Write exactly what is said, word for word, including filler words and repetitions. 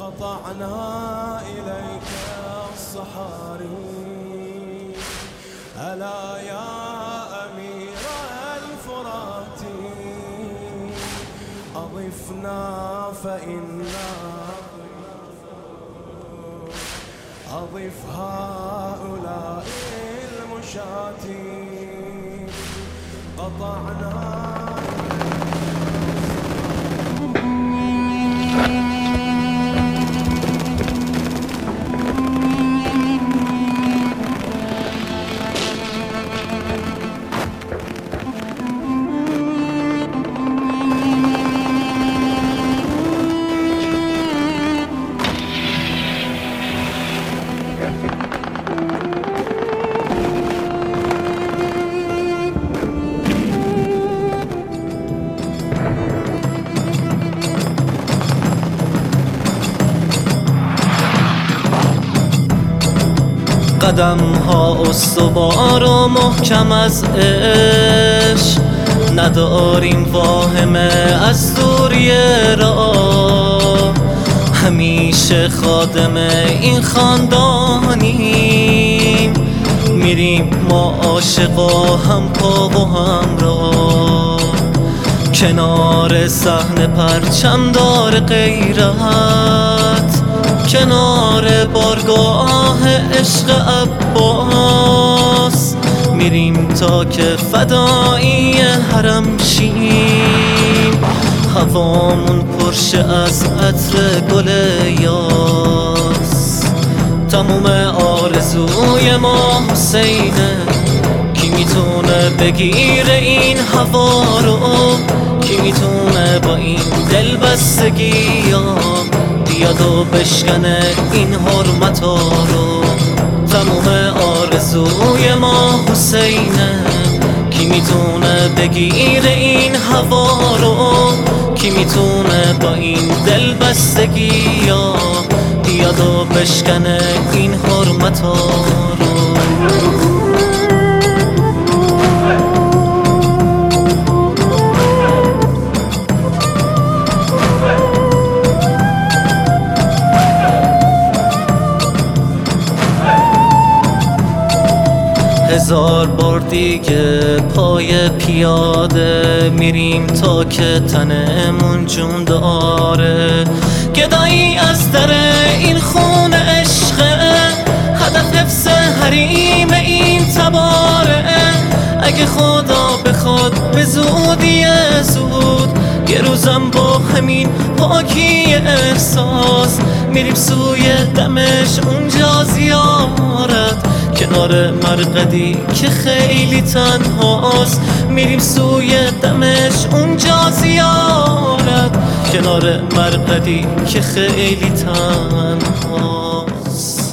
قطعنا إليك الصحاري ألا يا أمير الفرات أضفنا فإنا أضف هؤلاء المشاة قطعنا قدم ها استوار و محکم از عشق نداریم واهمه از دوریه را همیشه خادم این خاندانیم میریم ما عاشق و هم پا و هم را کنار صحن پرچم دار غیرت کنار بارگاه عشق عباس میریم تا که فدایی حرم شیم هوامون پرشه از عطر گل یاس تموم آرزوی ما حسینه کی میتونه بگیره این هوا رو کی میتونه با این دل بستگی ها بیاد و بشکنه این حرمتا رو تموم آرزوی ما حسینه کی میتونه بگیره این هوا رو کی میتونه با این دل بستگی ها بیاد و بشکنه این حرمتا رو هزار بار دیگه پای پیاده میریم تا که تنمون جون داره گدایی از در این خون عشقه هدف حفظ حریم این تباره اگه خدا بخواد به زودی زود یه روزم با همین پاکی احساس میریم سوی دمش اونجا زیارت کنار مرقدی که خیلی تنهاست میریم سوی دمش اونجا زیارت کنار مرقدی که خیلی تنهاست